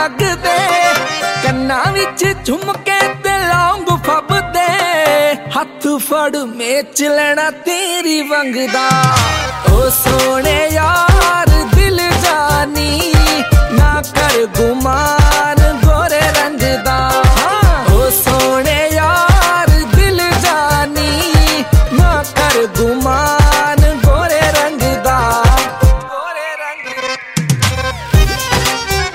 लगदे कन्ना विच झुमके ते लौंग फबदे हथ फड़ मेच लेना तेरी वंगदा ओ सोने यार दिल जानी